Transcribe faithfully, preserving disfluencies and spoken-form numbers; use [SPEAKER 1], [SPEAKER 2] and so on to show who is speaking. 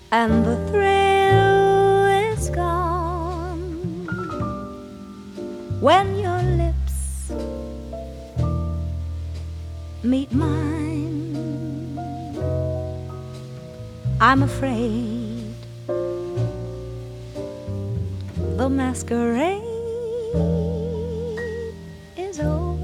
[SPEAKER 1] and the thrill is gone when your lips meet mine. I'm afraid the masquerade is over.